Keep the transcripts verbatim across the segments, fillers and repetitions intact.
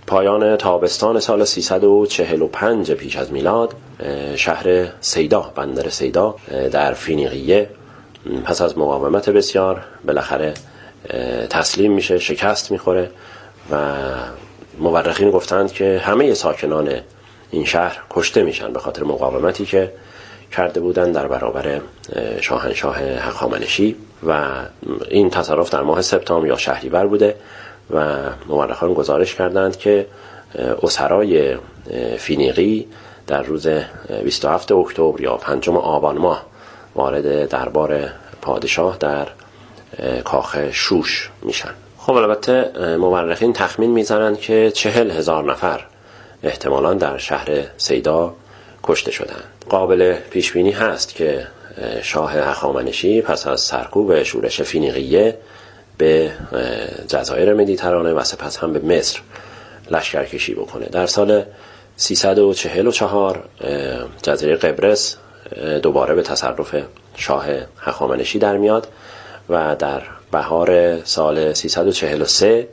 پایان تابستان سال سیصد و چهل و پنج پیش از میلاد شهر سیدا، بندر سیدا در فینیقیه پس از مقاومت بسیار بالاخره تسلیم میشه، شکست میخوره و مورخین گفتند که همه ساکنان این شهر کشته میشن به خاطر مقاومتی که کرده بودن در برابر شاهنشاه هخامنشی. و این تصرف در ماه سپتامبر یا شهریور بوده و مورخان گزارش کردند که اسرای فینیقی در روز بیست و هفتم اکتبر یا پنجم آبان ماه وارد دربار پادشاه در کاخ شوش میشن. خب البته مورخین تخمین میزنند که چهل هزار نفر احتمالاً در شهر سیدا کشته شدند. قابل پیش بینی هست که شاه هخامنشی پس از سرکوب شورش فینیقیه به جزایر مدیترانه و سپس هم به مصر لشکرکشی بکنه. در سال سیصد و چهل و چهار جزیره قبرس دوباره به تصرف شاه هخامنشی در میاد و در بهار سال سیصد و چهل و سه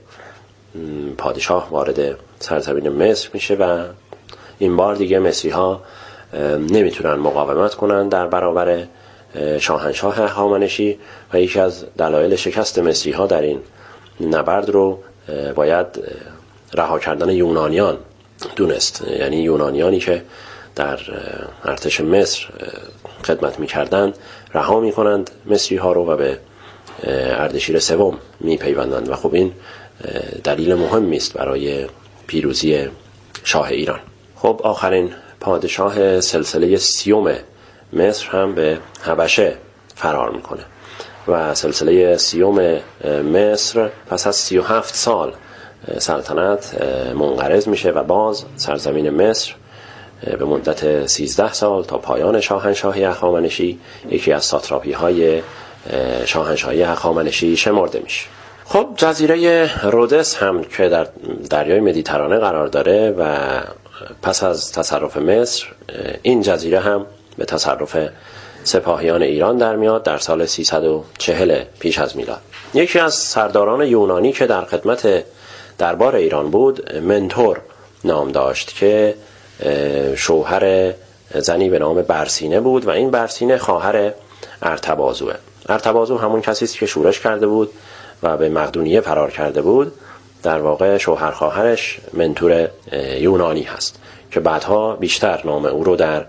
پادشاه وارد سرزمین مصر میشه و این بار دیگه مصری ها نمیتونن مقاومت کنن در برابر شاهنشاه هخامنشی و یکی از دلایل شکست مصری ها در این نبرد رو باید رها کردن یونانیان دونست. یعنی یونانیانی که در ارتش مصر خدمت میکردند رها میکنند مصری ها رو و به اردشیر سوم میپیوندند و خب این دلیل مهمی است برای پیروزی شاه ایران. خب آخرین پادشاه سلسله سیوم مصر هم به حبشه فرار میکنه و سلسله سیوم مصر پس از سی و هفت سال سلطنت منقرض میشه و باز سرزمین مصر به مدت سیزده سال تا پایان شاهنشاهی هخامنشی یکی از ساتراپی های شاهنشاهی هخامنشی شمرده میشه. خب جزیره رودس هم که در دریای مدیترانه قرار داره و پس از تصرف مصر این جزیره هم به تصرف سپاهیان ایران در میاد در سال سیصد و چهل پیش از میلاد. یکی از سرداران یونانی که در خدمت دربار ایران بود منتور نام داشت که شوهر زنی به نام برسینه بود و این برسینه خواهر ارتبازوه. ارتبازو همون کسی است که شورش کرده بود و به مقدونیه فرار کرده بود. در واقع شوهر خواهرش منتور یونانی هست که بعدها بیشتر نام او رو در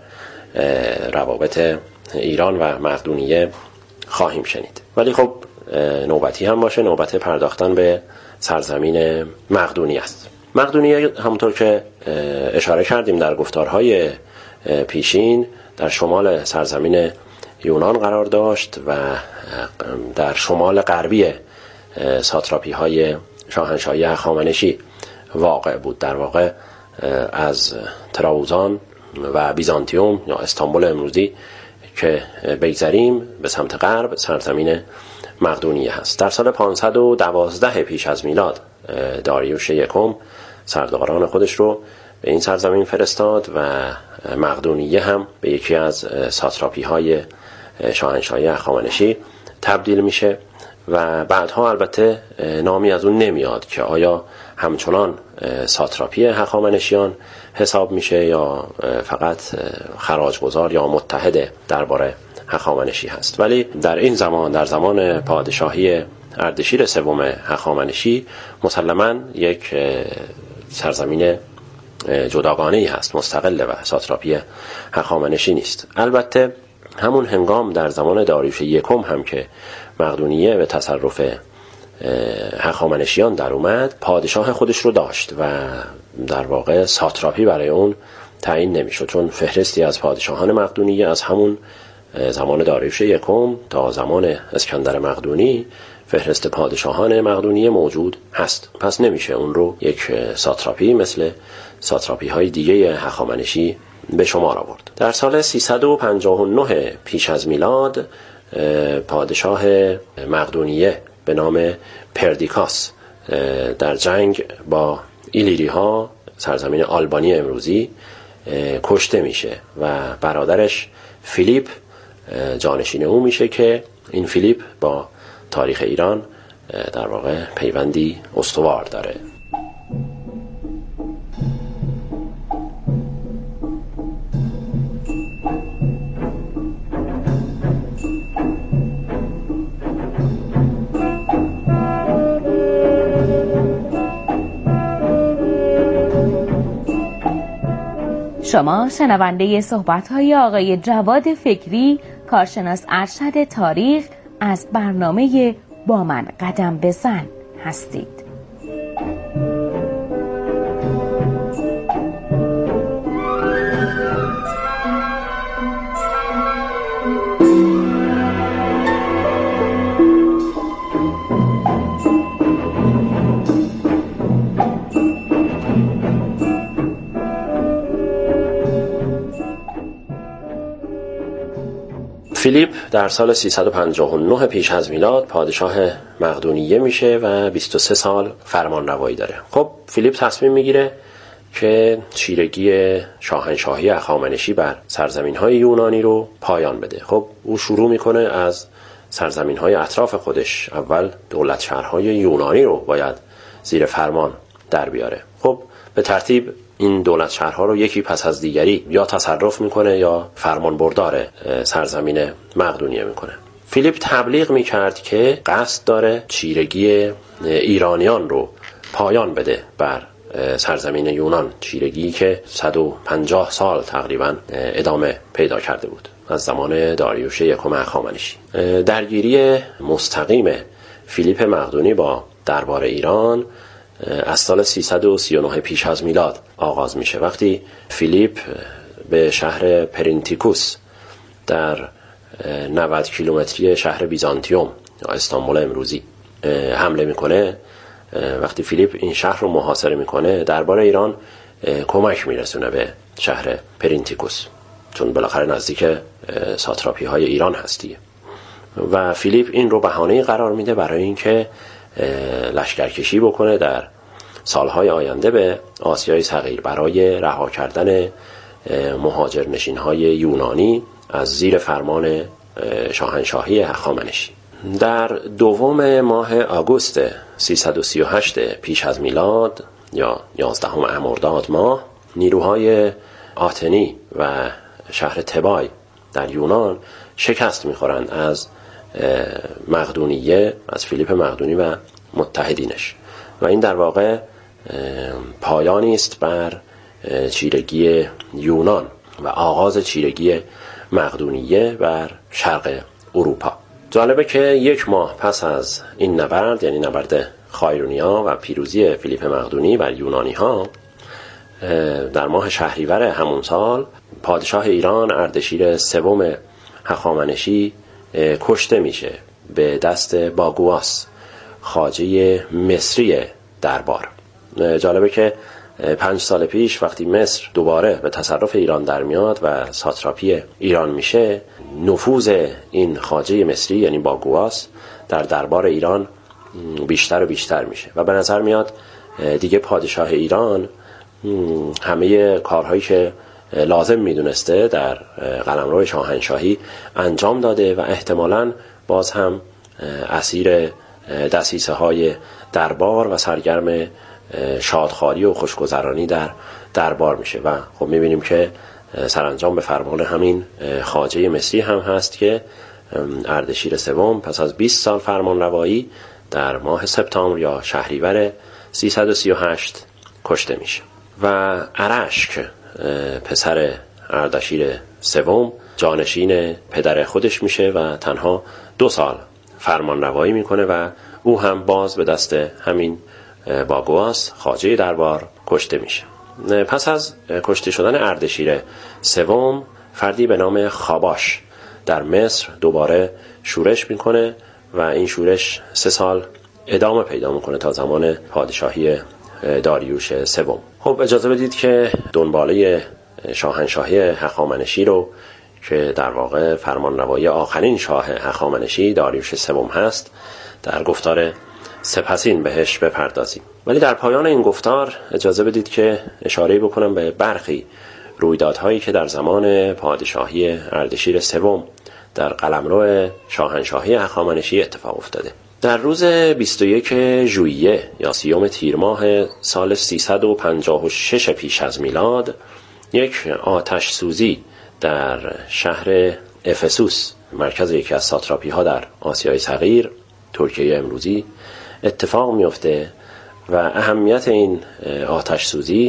روابط ایران و مقدونیه خواهیم شنید. ولی خب نوبتی هم باشه، نوبت پرداختن به سرزمین مقدونیه است. مقدونیه همونطور که اشاره کردیم در گفتارهای پیشین در شمال سرزمین یونان قرار داشت و در شمال غربی ساتراپی های شاهنشاهی هخامنشی واقع بود. در واقع از تراوزان و بیزانتیوم یا استانبول امروزی که بگذریم به سمت غرب سرزمین مقدونیه هست. در سال پانصد و دوازده پیش از میلاد داریوش یکم سرداران خودش رو به این سرزمین فرستاد و مقدونیه هم به یکی از ساتراپی های شاهنشاهی هخامنشی تبدیل میشه و بعدها البته نامی از اون نمیاد که آیا همچنان ساتراپی هخامنشیان حساب میشه یا فقط خراجگزار یا متحد دربار هخامنشی هست. ولی در این زمان، در زمان پادشاهی اردشیر سوم هخامنشی، مسلماً یک سرزمین جداگانه‌ای هست، مستقله و ساتراپی هخامنشی نیست. البته همون هنگام در زمان داریوش یکم هم که مقدونیه به تصرف هخامنشیان در اومد، پادشاه خودش رو داشت و در واقع ساتراپی برای اون تعیین نمیشد، چون فهرستی از پادشاهان مقدونیه از همون زمان داریوش یکم تا زمان اسکندر مقدونی فهرست پادشاهان مقدونیه موجود هست. پس نمیشه اون رو یک ساتراپی مثل ساتراپی های دیگه هخامنشی به شمار آورد. در سال سیصد و پنجاه و نه پیش از میلاد پادشاه مقدونیه به نام پردیکاس در جنگ با ایلیری ها سرزمین آلبانی امروزی کشته میشه و برادرش فیلیپ جانشین او میشه که این فیلیپ با تاریخ ایران در واقع پیوندی استوار داره. شما شنونده صحبت‌های آقای جواد فکری، کارشناس ارشد تاریخ از برنامه با من قدم بزن هستید. فیلیپ در سال سیصد و پنجاه و نه پیش از میلاد پادشاه مقدونیه میشه و بیست و سه سال فرمان روایی داره. خب فیلیپ تصمیم میگیره که چیرگی شاهنشاهی هخامنشی بر سرزمین‌های یونانی رو پایان بده. خب او شروع میکنه از سرزمین‌های اطراف خودش. اول دولت شهرهای یونانی رو باید زیر فرمان در بیاره. خب به ترتیب این دولت شهرها رو یکی پس از دیگری یا تصرف میکنه یا فرمان بردار سرزمین مقدونیه میکنه. فیلیپ تبلیغ میکرد که قصد داره چیرگی ایرانیان رو پایان بده بر سرزمین یونان، چیرگی که صد و پنجاه سال تقریبا ادامه پیدا کرده بود از زمان داریوش یکم هخامنشی. درگیری مستقیم فیلیپ مقدونی با دربار ایران از سال سیصد و سی و نه پیش از میلاد آغاز میشه، وقتی فیلیپ به شهر پرینتیکوس در نود کیلومتری شهر بیزانتیوم یا استانبول امروزی حمله میکنه. وقتی فیلیپ این شهر رو محاصره میکنه، دربار ایران کمک میرسونه به شهر پرینتیکوس، چون بالاخره نزدیک ساتراپی های ایران هستیه. و فیلیپ این رو بهانه‌ای قرار میده برای اینکه لشکرکشی بکنه در سالهای آینده به آسیای صغیر برای رها کردن مهاجرنشین‌های یونانی از زیر فرمان شاهنشاهی هخامنشی. در دوم ماه آگوست سیصد و سی و هشت پیش از میلاد یا یازدهم امرداد ماه، نیروهای آتنی و شهر تبای در یونان شکست می‌خورند از مقدونیه، از فیلیپ مقدونی و متحدینش، و این در واقع پایانی است بر چیرگی یونان و آغاز چیرگی مقدونیه بر شرق اروپا. جالبه که یک ماه پس از این نبرد، یعنی نبرد خایرونیا و پیروزی فیلیپ مقدونی بر یونانی ها، در ماه شهریور همون سال پادشاه ایران اردشیر سوم هخامنشی کشته میشه به دست باگواس، خواجه مصری دربار. جالبه که پنج سال پیش وقتی مصر دوباره به تصرف ایران در میاد و ساتراپی ایران میشه، نفوذ این خواجه مصری یعنی باگواس در دربار ایران بیشتر و بیشتر میشه و به نظر میاد دیگه پادشاه ایران همه کارهایی که لازم میدونسته در قلمرو شاهنشاهی انجام داده و احتمالاً باز هم اسیر دسیسه های دربار و سرگرم شادخواری و خوشگذرانی در دربار میشه و خب میبینیم که سرانجام به فرمان همین خواجه مصری هم هست که اردشیر سوم پس از بیست سال فرمان روایی در ماه سپتامبر یا شهریور سیصد و سی و هشت کشته میشه و ارشک پسر اردشیر سوم جانشین پدر خودش میشه و تنها دو سال فرمان روایی میکنه و او هم باز به دست همین باگواس خواجه دربار کشته میشه. پس از کشته شدن اردشیر سوم، فردی به نام خاباش در مصر دوباره شورش میکنه و این شورش سه سال ادامه پیدا میکنه تا زمان پادشاهی داریوش سوم. خب اجازه بدید که دنباله شاهنشاهی هخامنشی رو که در واقع فرمانروایی آخرین شاه هخامنشی داریوش سوم هست در گفتار سپسین بهش بپردازیم. ولی در پایان این گفتار اجازه بدید که اشاره بکنم به برخی رویدادهایی که در زمان پادشاهی اردشیر سوم در قلمرو شاهنشاهی هخامنشی اتفاق افتاده. در روز بیست و یک ژوئیه یا سیوم تیر ماه سال سیصد و پنجاه و شش پیش از میلاد، یک آتش سوزی در شهر افسوس، مرکز یکی از ساتراپی ها در آسیای صغیر، ترکیه امروزی، اتفاق میفته و اهمیت این آتش سوزی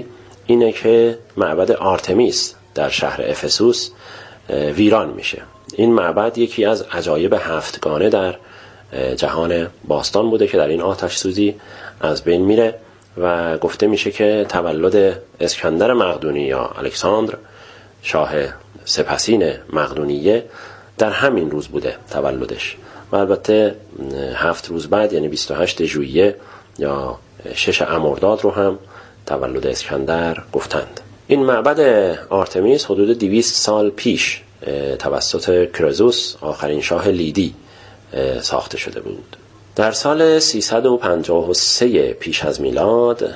اینه که معبد آرتمیس در شهر افسوس ویران میشه. این معبد یکی از عجایب هفتگانه در جهان باستان بوده که در این آتش سوزی از بین میره و گفته میشه که تولد اسکندر مقدونی یا الکساندر شاه سپسین مقدونیه در همین روز بوده تولدش و البته هفت روز بعد یعنی بیست و هشت ژوئیه یا شش امرداد رو هم تولد اسکندر گفتند. این معبد آرتمیس حدود دویست سال پیش توسط کرزوس آخرین شاه لیدی ساخته شده بود. در سال سیصد و پنجاه و سه پیش از میلاد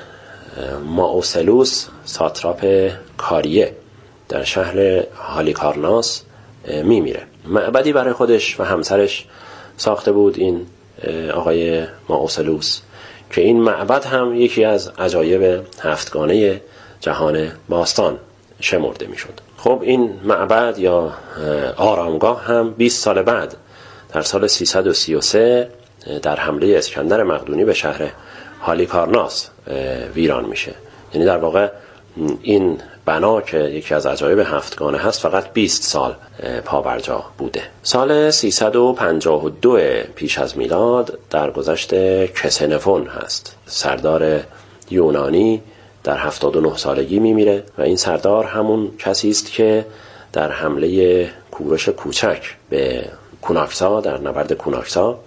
ماوسلوس ساتراپ کاریه در شهر هالیکارناس میمیره. معبدی برای خودش و همسرش ساخته بود این آقای ماوسلوس که این معبد هم یکی از عجایب هفتگانه جهان باستان شمرده میشد. خب این معبد یا آرامگاه هم بیست سال بعد در سال سیصد و سی و سه در حمله اسکندر مقدونی به شهر هالیکارناس ویران میشه. یعنی در واقع این بنا که یکی از عجایب هفتگانه هست فقط بیست سال پابرجا بوده. سال سیصد و پنجاه و دو پیش از میلاد در گذشت کسنفون هست. سردار یونانی در هفتاد و نه سالگی میمیره و این سردار همون کسی است که در حمله کوروش کوچک به کوناکسا در نبرد کوناکسا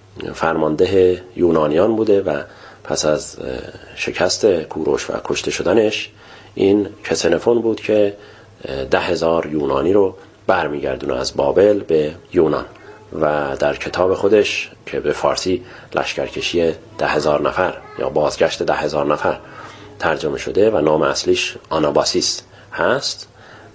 فرمانده یونانیان بوده و پس از شکست کوروش و کشته شدنش این کسنفون بود که ده هزار یونانی رو برمیگردونه از بابل به یونان و در کتاب خودش که به فارسی لشکرکشی ده هزار نفر یا بازگشت ده هزار نفر ترجمه شده و نام اصلیش آناباسیس هست،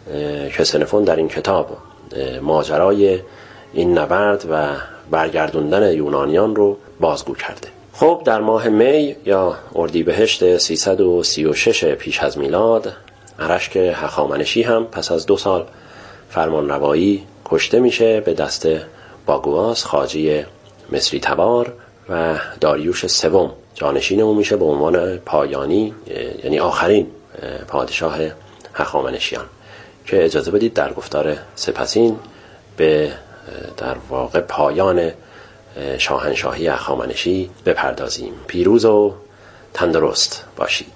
کسنفون در این کتاب ماجرای این نبرد و برگردوندن یونانیان رو بازگو کرده. خب در ماه می یا اردیبهشت سیصد و سی و شش پیش از میلاد ارشک هخامنشی هم پس از دو سال فرمانروایی کشته میشه به دست باگواس خواجه مصری تبار و داریوش سوم جانشین او میشه به عنوان پایانی یعنی آخرین پادشاه هخامنشیان که اجازه بدید در گفتار سپسین به در واقع پایان شاهنشاهی هخامنشی بپردازیم. پیروز و تندرست باشید.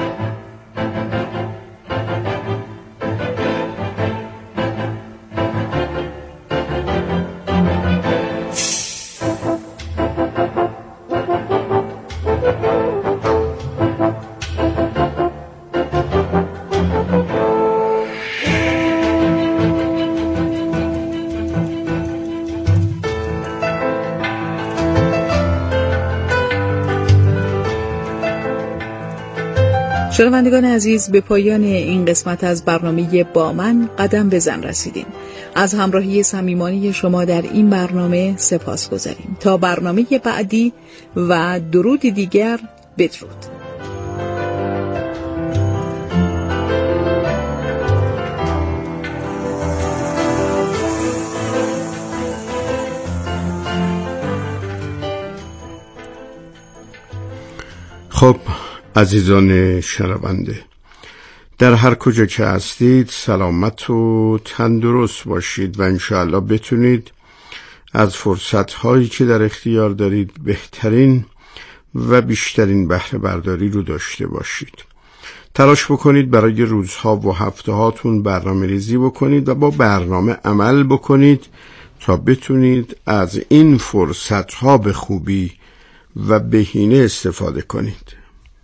شنوندگان عزیز، به پایان این قسمت از برنامه با من قدم بزن رسیدیم. از همراهی صمیمانه شما در این برنامه سپاس گذاریم. تا برنامه بعدی و درود دیگر، بدرود. خب عزیزان شنونده، در هر کجا که هستید سلامت و تندرست باشید و انشاءالله بتونید از فرصت‌هایی که در اختیار دارید بهترین و بیشترین بهره برداری رو داشته باشید. تلاش بکنید برای روزها و هفته‌هاتون برنامه ریزی بکنید و با برنامه عمل بکنید تا بتونید از این فرصت‌ها به خوبی و بهینه استفاده کنید.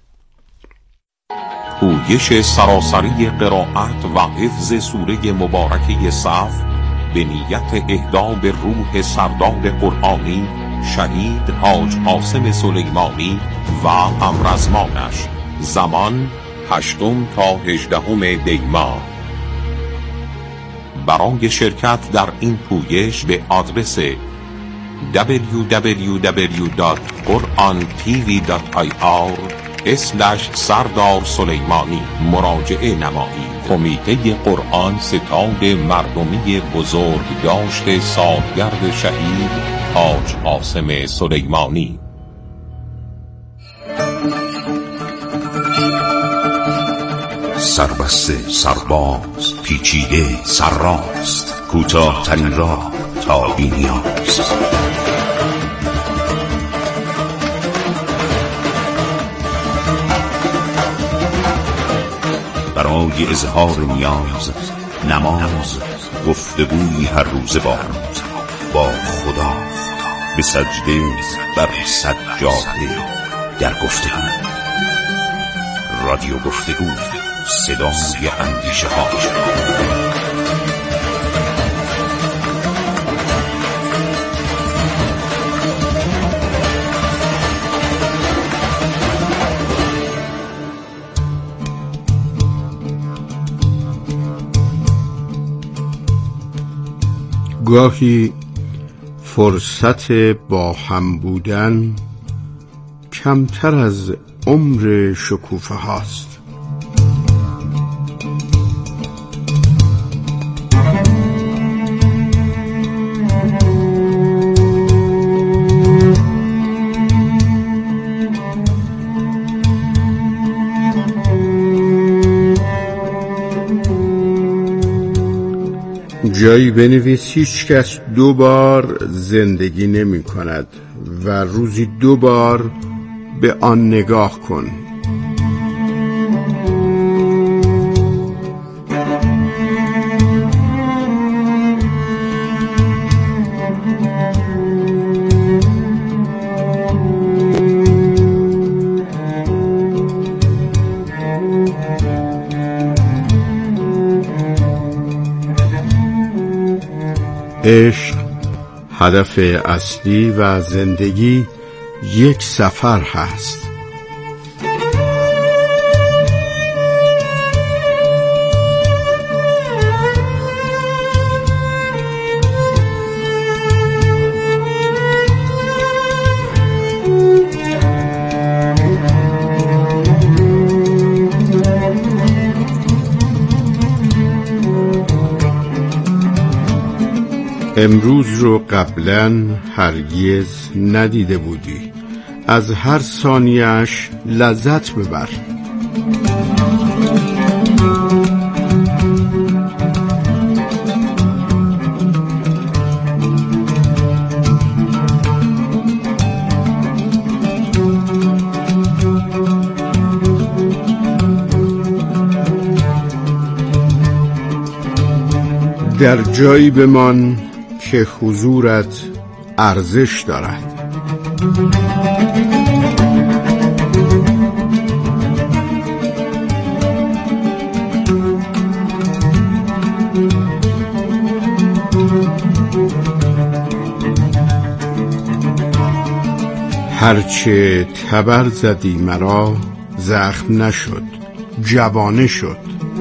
پویش سراسری قرائت و حفظ سوره مبارکه صف به نیت اهدا به روح سردار قرآنی شهید حاج قاسم سلیمانی و همرزمانش. زمان هشتم تا هجدهم دی ماه. برای شرکت در این پویش به آدرس دبلیو دبلیو دبلیو دات قرآن تی وی دات آی آر اسلش سردار سلیمانی مراجعه نمایید. کمیته قرآن ستاد مردمی بزرگ داشت سالگرد شهید حاج قاسم سلیمانی. سربسته سرباز پیچیده سرراست، کوتاه ترین راه تا بی‌نیاز. برای اظهار نیاز نماز، گفتگوی هر روز با با خدا، به سجده بر سجاده در گفتگو. رادیو گفتگو، صدای اندیشه ها. گاهی فرصت با هم بودن کمتر از عمر شکوفه هاست. جایی بنویس هیچ کس دو بار زندگی نمی کند و روزی دو بار به آن نگاه کن. عشق هدف اصلی و زندگی یک سفر هست. امروز رو قبلا هرگز ندیده بودی، از هر ثانیه‌اش لذت ببر. در جایی بمان که حضورت ارزش دارد. هرچه تبر زدی مرا زخم نشد، جوانه شد.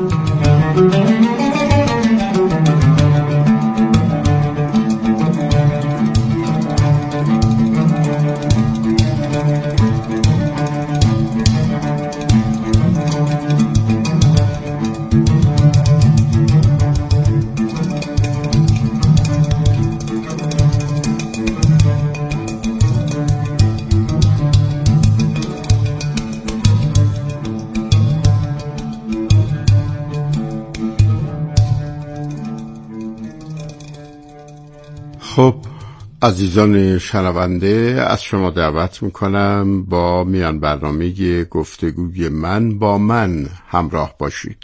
خب عزیزان شنونده، از شما دعوت میکنم با میان برنامه گفتگوی من با من همراه باشید.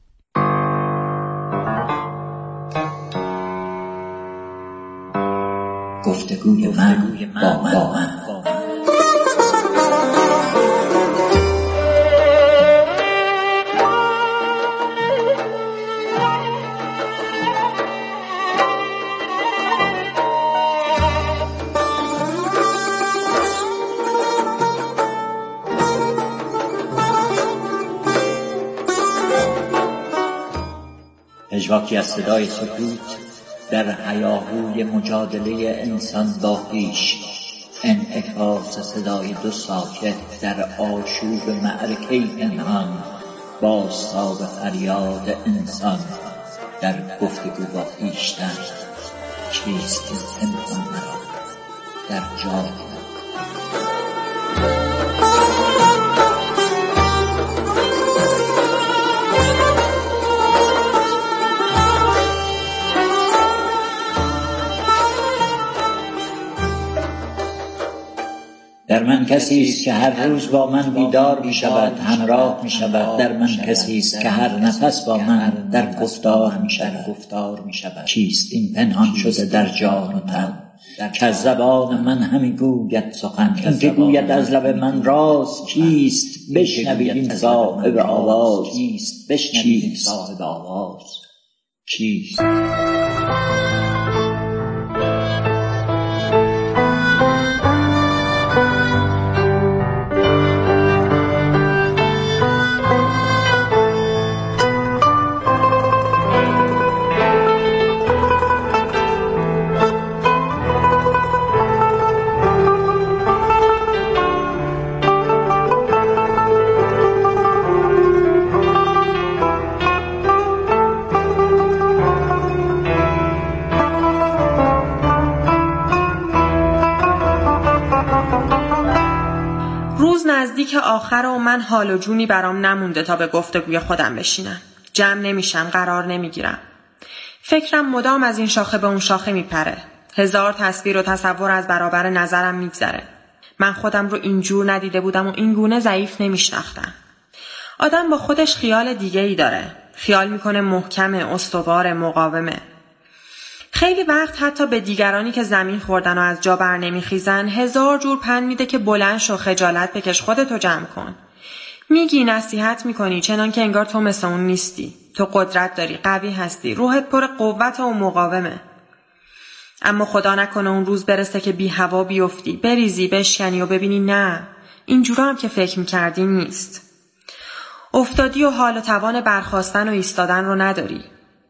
گفتگوی من با من, با من. پژواکی از صدای سکوت در هیاهوی مجادله انسان با خویش، انعکاس صدای دو ساکت در آشوب معرکه پنهان، بازتاب فریاد انسان در گفتگو با خویشتن. چیست که پنهان مرا در جای کسی است که هر روز با من بیدار می شود، همراه می شود. در من کسی است که هر نفس با من در گفتار می شود. چیست این پنهان شده در جان و تن که از زبان من همی گوید سخن؟ این که گوید از لب من راز کیست؟ بشنوید این صاحب آواز کیست؟ بشنوید این صاحب آواز کیست؟ نزدیک آخر و من حال و جونی برام نمونده تا به گفتگوی خودم بشینم. جمع نمیشم، قرار نمیگیرم. فکرم مدام از این شاخه به اون شاخه میپره. هزار تصویر و تصور از برابر نظرم میگذره. من خودم رو اینجور ندیده بودم و این گونه ضعیف نمیشناختم. آدم با خودش خیال دیگه ای داره. خیال میکنه محکمه، استوار، مقاومه. خیلی وقت حتی به دیگرانی که زمین خوردن و از جا بر نمیخیزن هزار جور پند میده که بلند شو، خجالت بکش، خودتو جمع کن. میگی، نصیحت میکنی، چنان که انگار تو مثل اون نیستی. تو قدرت داری، قوی هستی، روحت پر قوت و مقاومه. اما خدا نکنه اون روز برسه که بی هوا بیفتی، بریزی، بشکنی و ببینی نه، اینجورا هم که فکر میکردی نیست. افتادی و حال و توان برخاستن و ایستادن رو نداری.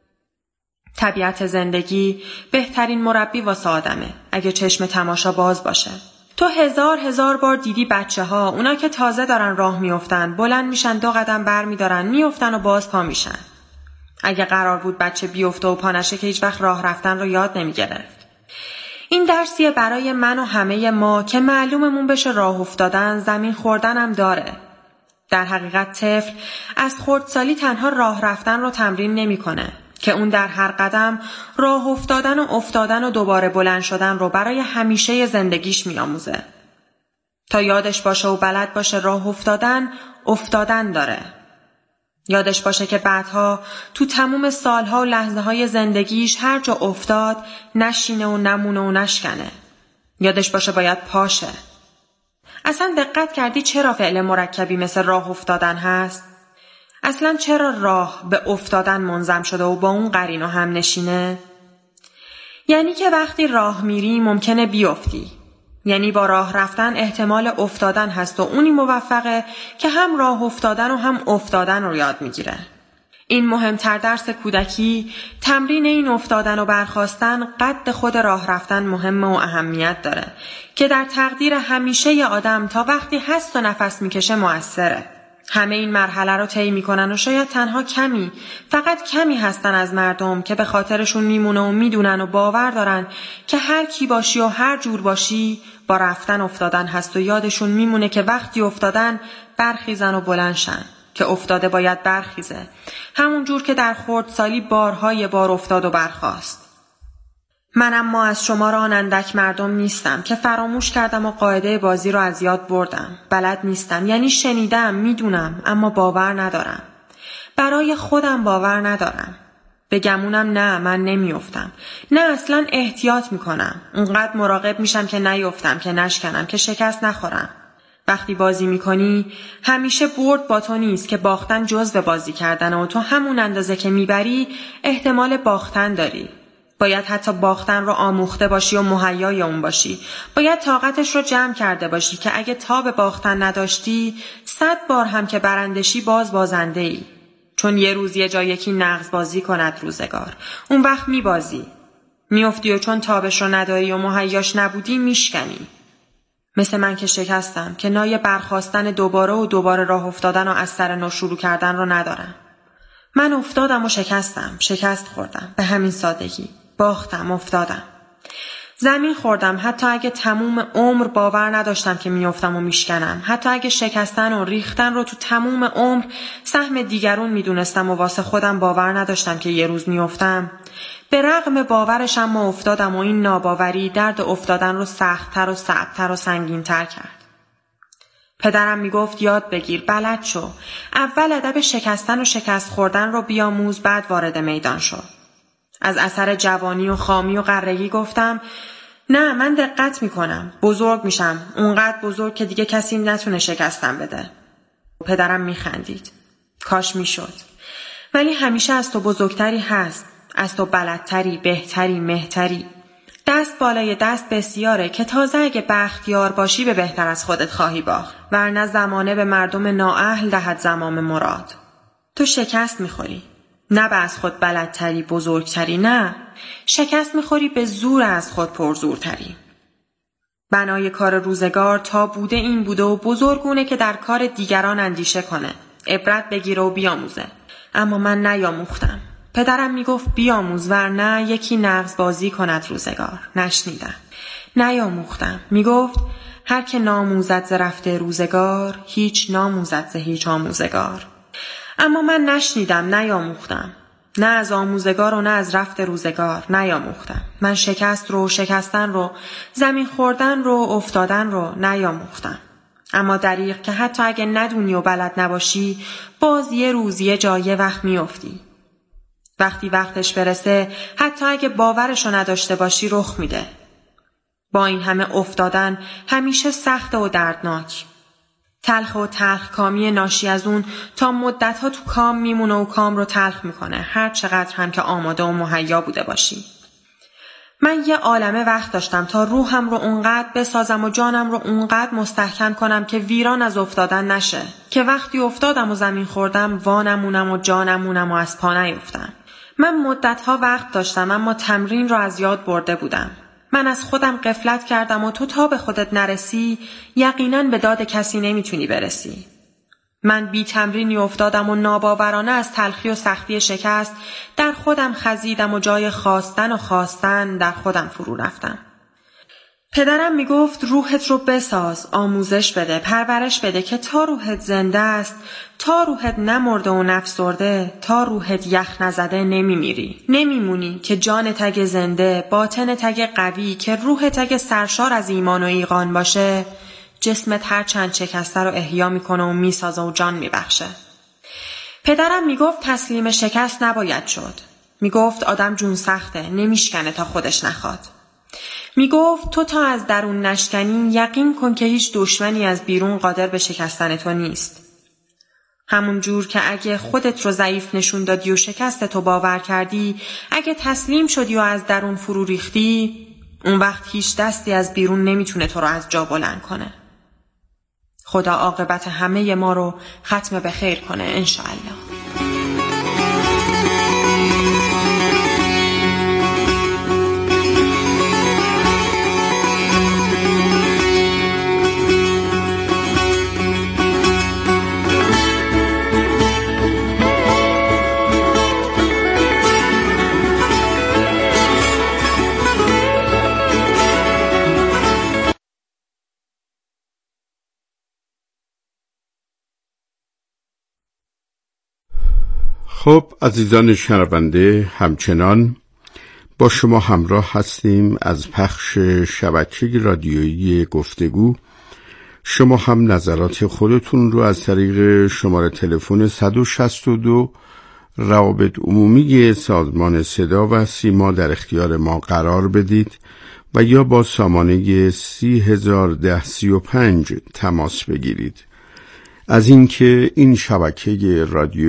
طبیعت زندگی بهترین مربی واسه آدمه اگه چشم تماشا باز باشه. تو هزار هزار بار دیدی بچه ها، اونا که تازه دارن راه میافتن، بلند میشن، دو قدم بر میدارن، میافتن و باز پا میشن. اگه قرار بود بچه بیفته و پا نشه که هیچ وقت راه رفتن رو یاد نمیگرفت. این درسیه برای من و همه ما که معلوممون بشه راه افتادن، زمین خوردن هم داره. در حقیقت طفل از خردسالی تنها راه رفتن رو تمرین نمیکنه، که اون در هر قدم راه افتادن و افتادن و دوباره بلند شدن رو برای همیشه زندگیش میآموزه. تا یادش باشه و بلد باشه راه افتادن، افتادن داره. یادش باشه که بعدها تو تموم سالها و لحظه های زندگیش هر جا افتاد نشینه و نمونه و نشکنه. یادش باشه باید پاشه. اصلا دقت کردی چرا فعل مرکبی مثل راه افتادن هست؟ اصلا چرا راه به افتادن منظم شده و با اون قرین و هم نشینه؟ یعنی که وقتی راه میری ممکنه بیفتی. یعنی با راه رفتن احتمال افتادن هست و اونی موفقه که هم راه افتادن و هم افتادن رو یاد میگیره. این مهمتر درس کودکی، تمرین این افتادن و برخاستن قد خود راه رفتن مهمه و اهمیت داره که در تقدیر همیشه ی آدم تا وقتی هست و نفس میکشه مؤثره. همه این مرحله رو طی میکنن و شاید تنها کمی، فقط کمی هستن از مردم که به خاطرشون میمونه و میدونن و باور دارن که هر کی باشی و هر جور باشی با رفتن افتادن هست و یادشون میمونه که وقتی افتادن برخیزن و بلند شن، که افتاده باید برخیزه، همون جور که در خردسالی بارهای بار افتاد و برخاست. من اما از شما را آن اندک مردم نیستم که فراموش کردم و قاعده بازی رو از یاد بردم. بلد نیستم، یعنی شنیدم، میدونم، اما باور ندارم. برای خودم باور ندارم. به گمونم نه، من نمیافتم. نه، اصلا احتیاط میکنم. اونقدر مراقب میشم که نیفتم، که نشکنم، که شکست نخورم. وقتی بازی میکنی همیشه برد با تو نیست، که باختن جزو بازی کردن و تو همون اندازه که میبری احتمال باختن داری. باید حتی باختن رو آموخته باشی و مهیای اون باشی. باید طاقتش رو جمع کرده باشی که اگه تاب باختن نداشتی، صد بار هم که برندشی باز بازنده ای. چون یه روز یه جا یکی نغز بازی کند روزگار، اون وقت میبازی. میافتی و چون تابش رو نداری و مهیاش نبودی میشکنی. مثل من که شکستم، که نای برخاستن دوباره و دوباره راه افتادن و از سر نو شروع کردن رو ندارم. من افتادم و شکستم، شکست خوردم، به همین سادگی. باختم، افتادم. زمین خوردم، حتی اگه تموم عمر باور نداشتم که میافتم و میشکنم. حتی اگه شکستن و ریختن رو تو تموم عمر سهم دیگرون میدونستم و واسه خودم باور نداشتم که یه روز میافتم. به رغم باورشم ما افتادم و این ناباوری درد افتادن رو سخت‌تر و صعب‌تر و سنگین‌تر کرد. پدرم میگفت یاد بگیر، بلد شو. اول ادب شکستن و شکست خوردن رو بیاموز، بعد وارد میدان شو. از اثر جوانی و خامی و قرگی گفتم نه، من دقت میکنم، بزرگ میشم، اونقدر بزرگ که دیگه کسی نتونه شکستم بده. پدرم میخندید. کاش میشد. ولی همیشه از تو بزرگتری هست، از تو بلدتری، بهتری، مهتری. دست بالای دست بسیاره که تازه اگه بختیار باشی به بهتر از خودت خواهی باخت، ورنه زمانه به مردم نااهل دهد زمام مراد. تو شکست میخوری، نه به از خود بلدتری، بزرگتری، نه، شکست میخوری به زور از خود پرزورتری. بنای کار روزگار تا بوده این بوده و بزرگونه که در کار دیگران اندیشه کنه، عبرت بگیره و بیاموزه. اما من نیاموختم. پدرم میگفت بیاموز ورنه یکی نغز بازی کند روزگار. نشنیدم. نیاموختم. میگفت هر که ناموزد ز رفته روزگار، هیچ ناموزد ز هیچ آموزگار. اما من نشنیدم، نیاموختم. نه از آموزگار و نه از رفت روزگار. نیاموختم. من شکست رو، شکستن رو، زمین خوردن رو، افتادن رو نیاموختم. اما دریغ که حتی اگه ندونی و بلد نباشی، باز یه روز یه جا یه وقت میافتی. وقتی وقتش برسه، حتی اگه باورشو نداشته باشی رخ میده. با این همه افتادن همیشه سخت و دردناک. تلخ و تلخ کامی ناشی از اون تا مدتها تو کام میمونه و کام رو تلخ میکنه، هر چقدر هم که آماده و مهیا بوده باشی. من یه عالمه وقت داشتم تا روحم رو اونقدر بسازم و جانم رو اونقدر مستحکم کنم که ویران از افتادن نشه، که وقتی افتادم و زمین خوردم وانمونم و جانمونم و از پا نیفتم. من مدتها وقت داشتم اما تمرین رو از یاد برده بودم. من از خودم غفلت کردم و تو تا به خودت نرسی یقیناً به داد کسی نمیتونی برسی. من بی تمرینی افتادم و ناباورانه از تلخی و سختی شکست در خودم خزیدم و جای خواستن و خواستن در خودم فرو رفتم. پدرم میگفت روحت رو بساز، آموزش بده، پرورش بده که تا روحت زنده است، تا روحت نمرده و نفسرده، تا روحت یخ نزده نمیمیری. نمیمونی که جان تگ زنده، باطن تگ قوی، که روح تگ سرشار از ایمان و ایقان باشه، جسمت هر چند شکسته رو احیا میکنه و میسازه و جان میبخشه. پدرم میگفت تسلیم شکست نباید شد. میگفت آدم جون سخته، نمیشکنه تا خودش نخواد. میگفت تو تا از درون نشکنی یقین کن که هیچ دشمنی از بیرون قادر به شکستن تو نیست. همون جور که اگه خودت رو ضعیف نشون دادی و شکست تو باور کردی، اگه تسلیم شدی و از درون فرو ریختی، اون وقت هیچ دستی از بیرون نمیتونه تو رو از جا بلند کنه. خدا عاقبت همه ما رو ختم به خیر کنه انشاءالله. خب عزیزان شنونده، همچنان با شما همراه هستیم از پخش شبکه رادیویی گفتگو. شما هم نظرات خودتون رو از طریق شماره تلفن صد و شصت و دو روابط عمومی سازمان صدا و سیما در اختیار ما قرار بدید و یا با سامانه سی هزار ده سی و پنج تماس بگیرید. از اینکه این شبکه رادیو